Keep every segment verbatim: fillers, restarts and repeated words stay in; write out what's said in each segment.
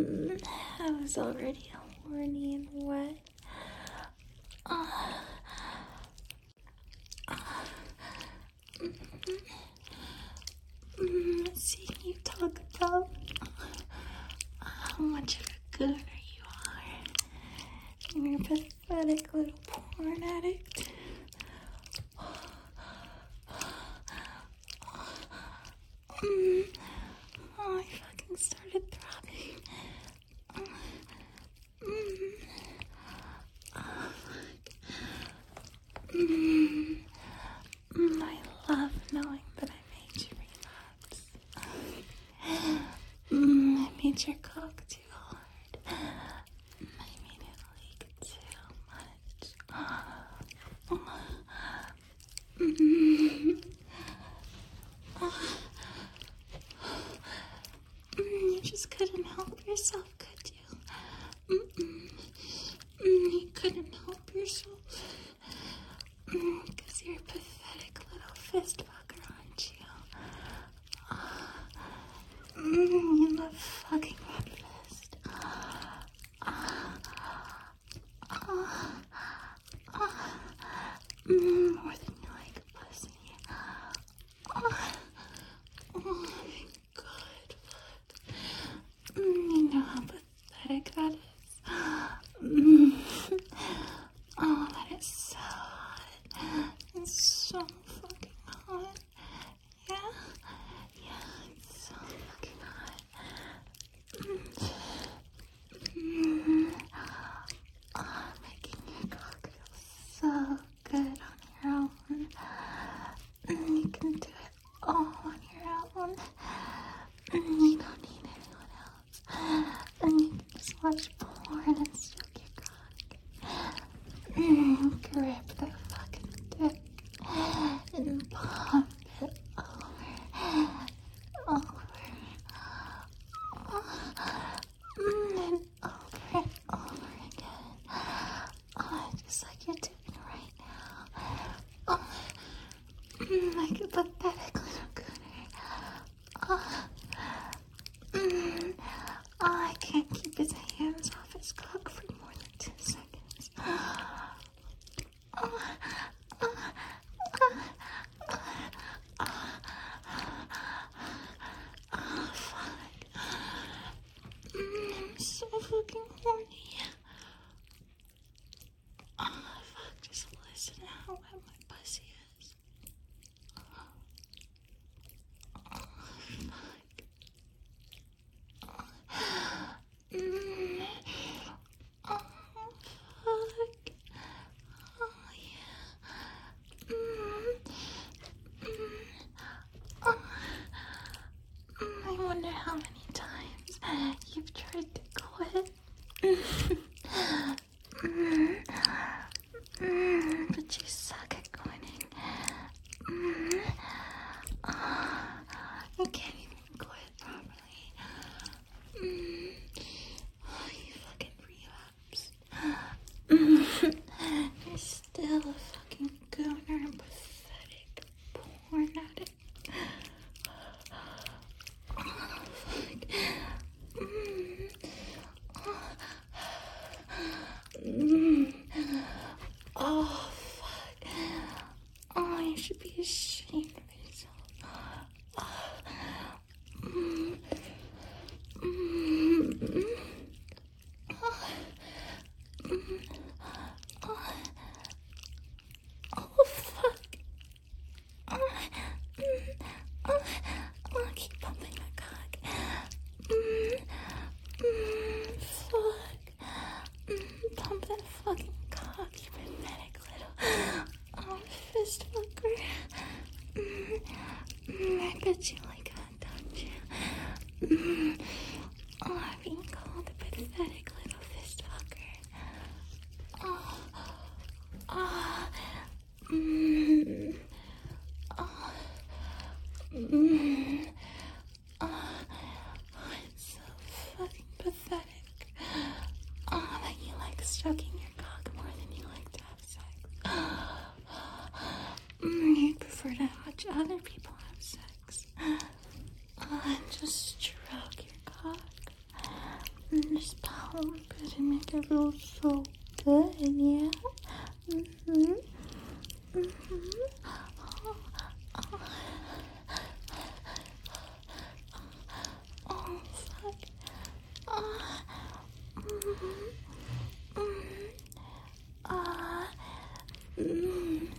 Mm, I was already horny and wet. Uh, uh, mm, mm, seeing you talk about how much of a gooner you are, and you're a pathetic little porn addict. Mm, oh, I fucking started throbbing. Mm, oh, fuck. Mm, mm, I love knowing that I made you relapse. Mm, I made your cock too hard. I made it leak too much. Mm, mm, you just couldn't help yourself, could you? Mm-mm. Mm, you couldn't help yourself. Mm, because you're a pathetic little fist fucker, aren't you? Mm, you love fucking that fist. Mm, more than you like pussy. Oh, oh my god, fuck. Mm, you know how pathetic that is. Mm. Oh, that is so hot. It's so fucking hot. Yeah? Yeah, it's so fucking hot. Mm. Mm. Oh, making your cock feel so good on your own. Mm, you can do it all on your own. Mm, you don't need anyone else. And you can just watch porn and stroke your cock. Mm, grip that fucking dick and pump it over, over, mm, and over and over again. Oh, just like you're doing right now. Oh, mm, like a pathetic little gooner. Oh, mm, oh, I can't keep his hands off his cock for more than two seconds. Oh, oh, oh, oh, fuck. Mm, I'm so fucking horny. Oh, fuck, just listen to how wet my pussy is. Oh, fuck. Mm. Oh, fuck. Oh, yeah. Mm. Mm. Oh. Mm, I wonder how many times you've tried to quit. Mm. Mm. But you suck at quitting. Mm. Oh, you can't even quit properly. Mm. Oh, you fucking relapsed. Mm. You're still a fucking gooner and pathetic porn addict. Oh, fuck. Mm. Oh. And just pump it and make it feel so good, yeah? Mm-hmm. Mm-hmm. Oh, oh. Oh, fuck. Oh. Mm-hmm. Mm-hmm. Uh, mm.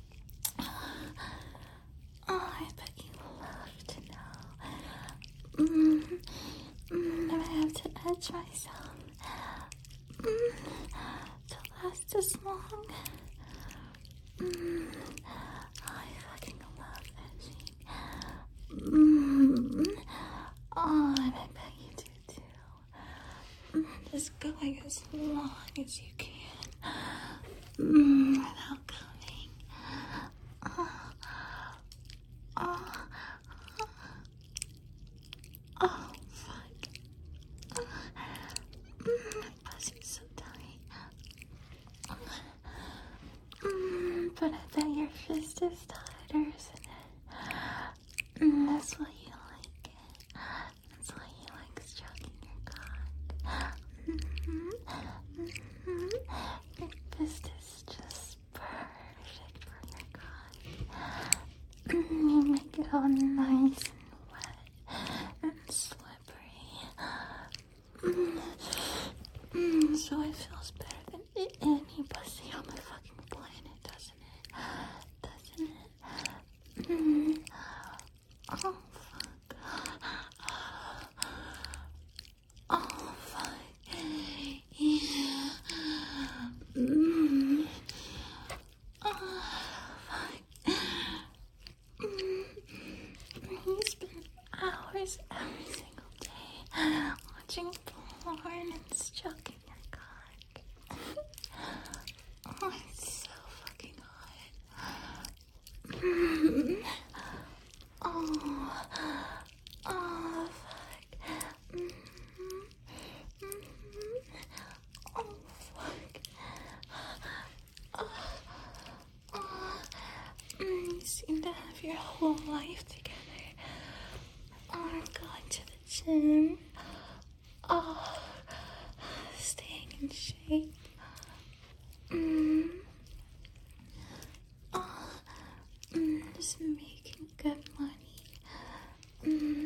Oh, I bet you love to know. Mm. Mm, I have to edge myself mm, to last as long. Mm, oh, I fucking love edging. Mm, oh, and I bet you do too. Mm, just going as long as you can mm, without coming. Oh, oh, oh, fuck. Oh, mm, my pussy's so tight. Mm, but I bet your fist is tighter, isn't it? Mm, that's why you like it. That's why you like stroking your cock. Mm-hmm. Mm-hmm. Your fist is just perfect for your cock. Mm, you make it all nice and wet and slippery. Mm. Mm, so it feels better than any pussy on the fucking planet, doesn't it? Doesn't it? Mm. Oh, fuck. Oh, fuck. Yeah. Mm. Oh, fuck. Mm. You spend hours every single day watching porn and stroking your cock. Oh, it's so fucking hot. Mm. Oh, oh, fuck. Mm-hmm. Mm-hmm. Oh, fuck. Oh, oh. Mm, you seem to have your whole life together. Oh, going to the gym. Oh, staying in shape. Mm. Oh, mm, just making good money. Mm.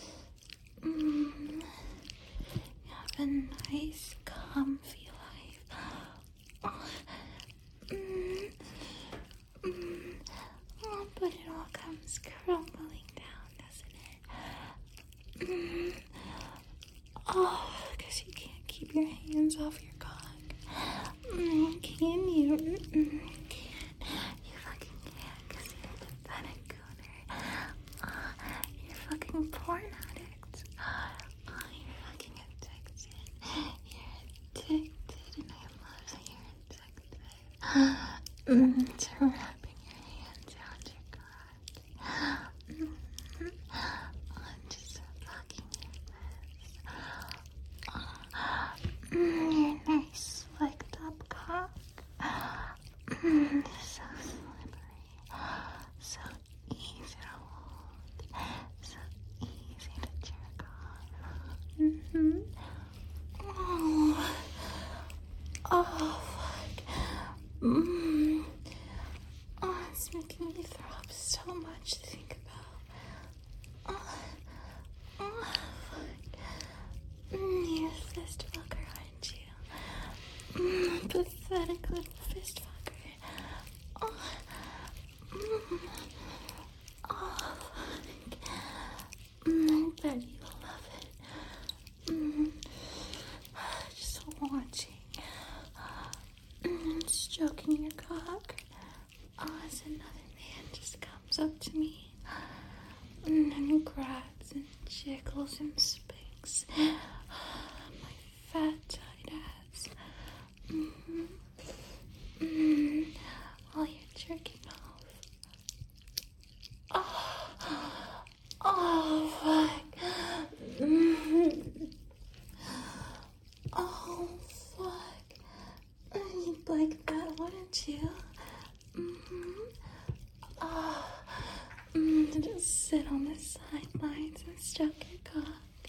Mm. Have a nice, comfy life. Oh. Mm. Mm. Oh, but it all comes crumbling down, doesn't it? Mm. Oh, because you can't keep your hands off your cock. Mm, can you? Mm-mm, you can't. You fucking can't because you're a pathetic gooner. Oh, you're a fucking porn addict. Oh, you're fucking addicted. You're addicted, and I love that you're addicted. Mm, to wrapping your hands around your cock. Mm-hmm. Oh, just fucking your lips. Mm, you're nice, slicked up cock. Mm, so slippery. So easy to hold. So easy to jerk off. Mm-hmm. Oh. Oh, fuck. Mm. Oh, it's making me throw up so much to think about. Oh. Oh, fuck. Mm, you're a fist fucker, aren't you? Mm, pathetic little fist fucker. Oh. Mm. Oh, fuck. Mm, I bet you love it. Mm. Just watching. Mm, stroking your cock. Oh, as another man just comes up to me. Mm, and grabs and jiggles and spanks my fat, tight ass. Mm-hmm. Mm, while you're jerking off. Oh, oh, fuck. Mm-hmm. Oh, fuck. You'd like that, wouldn't you? Mm-hmm. Oh, mm, just sit on the sidelines and stroke your cock.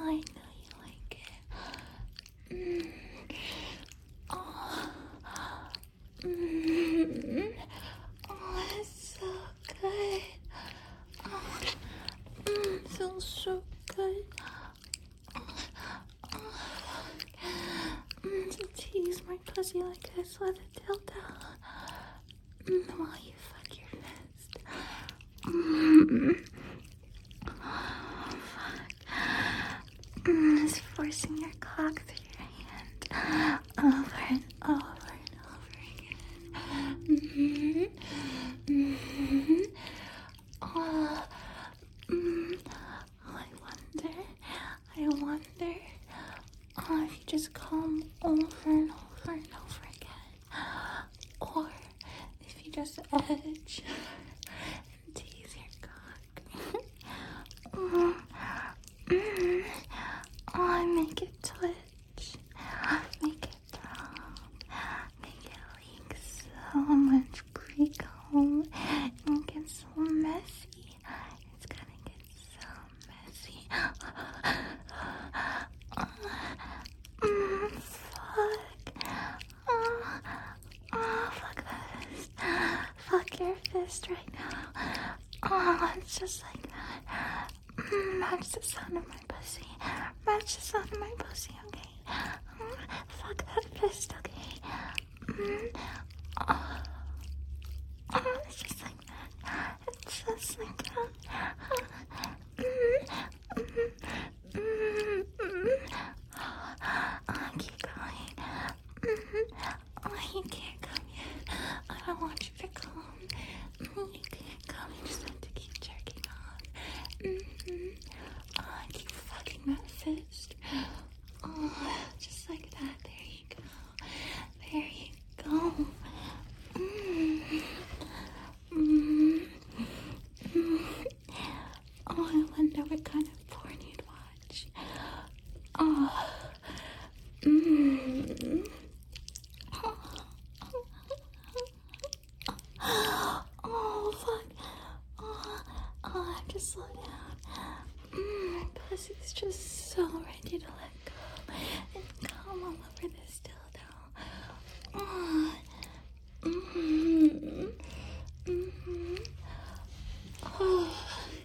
I know you like it. Mm. Oh. Mm. Oh, it's so good. Oh. Mm, feels so good. Mm, to tease my pussy like this with a dildo. Mm, while you fuck your fist. Mm. Oh, fuck. Mm, it's forcing your cock through your hand. Over and over and over again. Mm-hmm. Mm-hmm. Oh. Mm. I wonder, I wonder oh, if you just come over and over and over again, or if you just edge and tease your cock. mm. Mm. Oh, make it twitch, make it throb, make it leak so much pre-cum and get so messy. It's gonna get so messy. Mm, fuck. Oh, oh, fuck that fist. Fuck your fist right now. Oh, it's just like that. Mm, match the sound of my pussy. Match the sound of my pussy, okay? Mm, fuck that fist, okay? Mm, oh. Oh, it's just like that. It's just like that. Mm, mm, mm, mm. Oh, keep going. Mm, oh, you can't come yet. I don't want you to come. Mm, you can't come. You just have to keep jerking off. Mm-hmm. Oh, keep fucking that fist. Oh, just like that. There you go. There you go. Mm. Mm. Mm. Oh, I wonder what kind of porn you'd watch. Oh. Mm. Oh, fuck. Oh, oh, I'm just slow down. Mm, my pussy's just so ready to let go and come all over this dildo. Oh. Mm-hmm. Mm-hmm. Oh.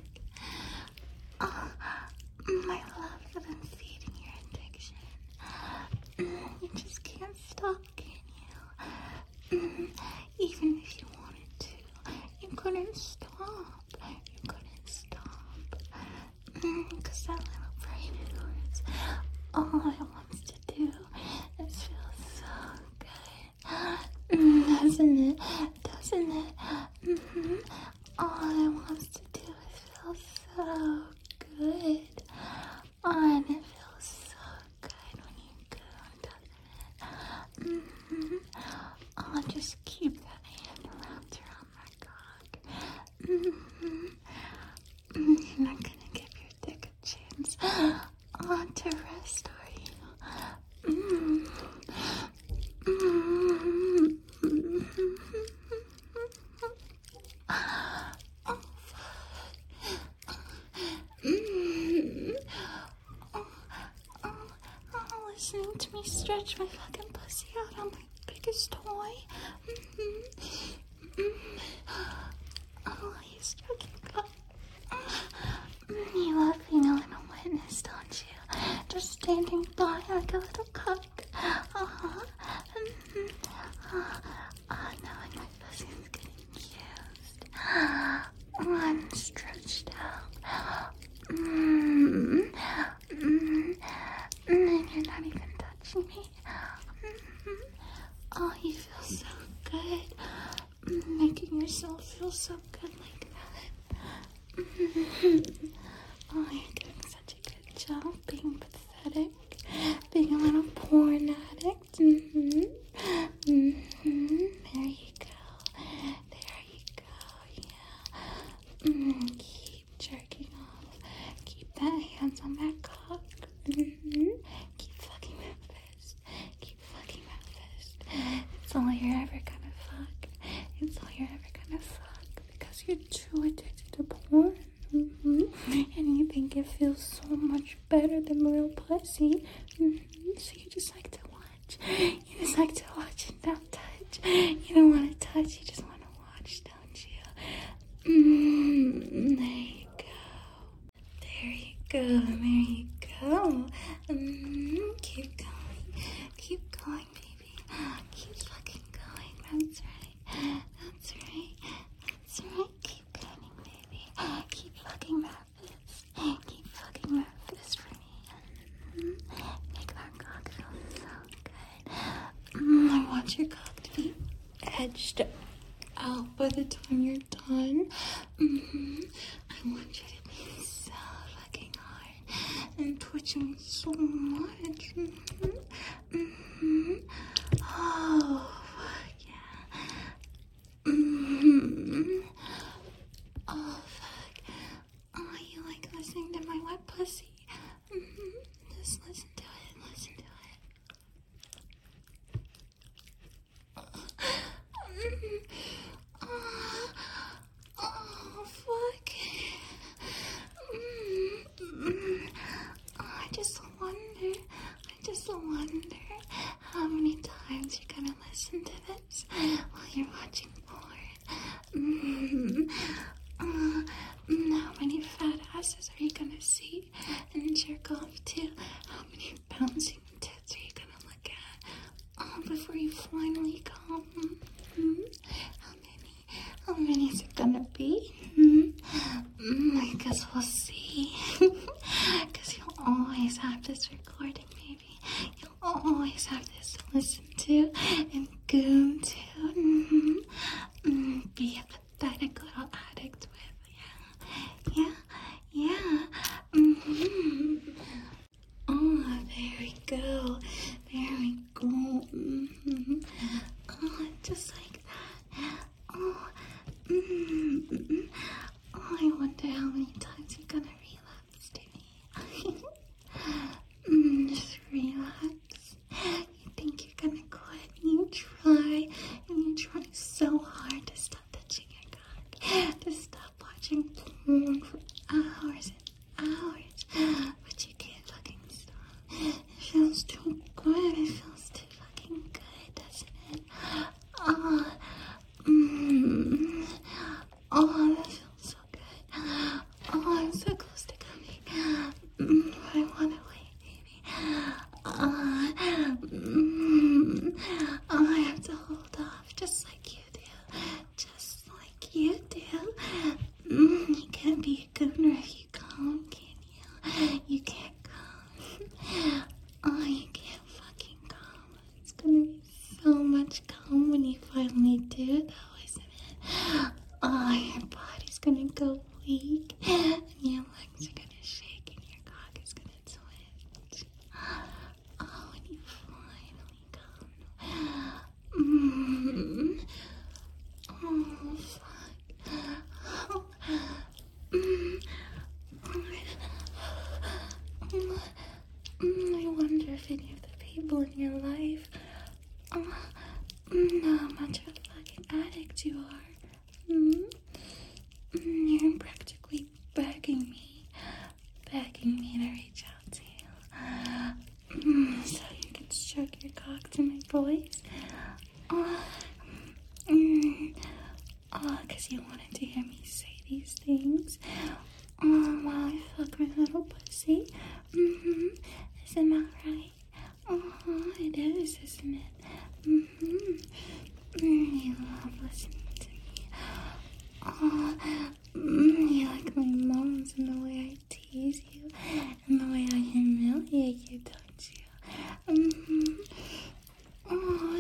Oh. My love, I've been feeding your addiction. Mm, you just can't stop, can you? Mm, even if you wanted to, you couldn't stop. You couldn't stop. Mm, cause that little brain of yours, all it wants to do is feel so good. Mm, doesn't it? Doesn't it? Mm-hmm. All it wants to do is feel so good. Oh, and it feels so good when you go, doesn't it? Mm-hmm. Oh, just keep that hand wrapped around my cock. Mm-hmm. Mm, you're not gonna give your dick a chance oh, to rest, are you? Mm. Mm. Oh, mm. Oh, oh, oh, listening to me stretch my fucking pussy out on my biggest toy. Mm-hmm. Mm. Oh, you stroking cock. Mm, you love being a little witness, don't you? Just standing by like a little cock. Uh-huh. Mm-hmm. Oh, oh, knowing my pussy is getting used. Oh, I'm stretched out. Mm. Mm. And you're not even touching me. Mm-hmm. Oh, you feel so good. Mm, making yourself feel so good like that. Mm-hmm. Oh, you're doing such a good job being pathetic. Being a little porn addict. Mm-hmm. Mm-hmm. There you go. There you go. Yeah. Mm, keep jerking off. Keep that hands on that cock. Mm-hmm. Keep fucking that fist. Keep fucking that fist. It's all you're ever gonna fuck. It's all you're ever gonna fuck because you're too addicted to porn. Mm-hmm. And you think it feels so much better than them real pussy. Mm-hmm. So you just like to watch. You just like to watch and not touch. You don't want to touch, you just want to watch, don't you? Mm-hmm. There you go. There you go. There you go. Mm-hmm. Keep going. Keep going, baby. Keep fucking going. That's right. That's right. That's right. Keep going, baby. Keep fucking that fist. Keep fucking that fist for me. Mm-hmm. Make that cock feel so good. Mm, I want your cock to be edged out by the time you're done. Mm-hmm. I want you to be so fucking hard and twitching so much. Mm-hmm. Mm-hmm. Oh, fuck yeah. Mm-hmm. Oh, fuck. Oh, you like listening to my wet pussy? Mm-hmm. Just listen to it. Listen to it. Oh, oh, fuck. Mm-hmm. Oh, I just wonder, I just wonder how many times you're gonna listen to this while you're watching porn. Mm-hmm. Uh, how many fat asses are you gonna see and jerk off to? How many bouncing tits are you gonna look at? Oh, before you finally come. Mm-hmm. How many? How many is it gonna be? Mm-hmm. Mm, I guess we'll see. Because you'll always have this recording, baby. You'll always have this to listen to and goon to. Mm-hmm. Mm, be a pathetic little addict with. Yeah. Yeah. Yeah. Mm-hmm. Oh, there we go. There we go. Mm-hmm. Oh, just like that. Oh, mm-hmm. Oh, I wonder how many times you're gonna relapse to me. mm, just relax. You think you're gonna quit, and you try, and you try so hard to stop touching your cock, to stop watching porn for hours and hours, but you can't fucking stop. It feels too good. It feels too fucking good, doesn't it? Oh, mm, oh, that feels so good. Oh, I'm so close to coming. Mm, I want to wait, baby. Uh, mm, oh, I have to hold off just like you do. Just like you do. Mm, you can't be a gooner if you come, can you? You can't come. Oh, you can't fucking come. It's gonna be so much cum when you finally do, though, isn't it? Oh, your body's gonna go weak, and your legs are gonna shake, and your cock is gonna twitch. Oh, when you finally come. Mm. Oh, fuck. Oh. Mm. Mm. I wonder if any of the people in your life oh, know how much of a fucking addict you are. Mm. Mm, you're practically begging me, begging me to reach out to you. Mm, so you can stroke your cock to my voice. Oh, mm, oh, cause you wanted to hear me say these things. Oh, while I fuck my little pussy. Mm-hmm. Isn't that right? Oh, it is, isn't it? Mm-hmm. Mm, you love listening to me. Oh, mm, you like my moans and the way I tease you and the way I humiliate you, don't you? Mm-hmm. Oh,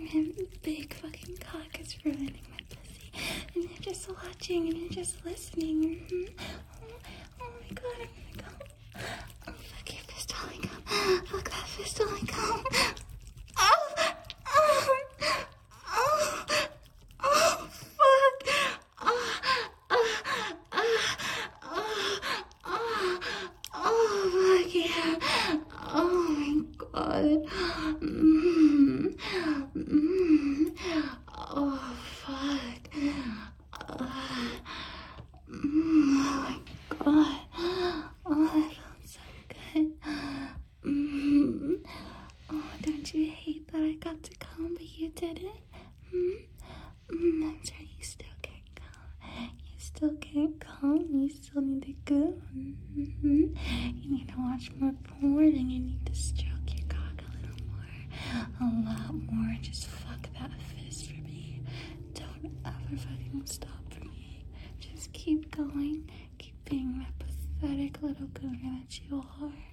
and his big fucking cock is ruining my pussy. And you're just watching and you're just listening. Mm-hmm. Oh, oh my god, I'm gonna go. Oh, fuck your fist, holy cum. Fuck that fist, holy cum. Oh, oh, oh, oh, fuck. Oh, oh, oh, oh, oh, oh, fuck yeah. Oh my god. Mm, mm, oh, fuck. Uh, mm, oh my god. Oh, that felt so good. Mm, oh, don't you hate that I got to come, but you didn't? Mm, mm, that's right, you still can't come. You still can't come. You still need to go. Mm-hmm. You need to watch more porn and you need to stroke your cock a little more. A lot more. Just fuck that fist for me. Don't ever fucking stop for me. Just keep going. Keep being that pathetic little gooner that you are.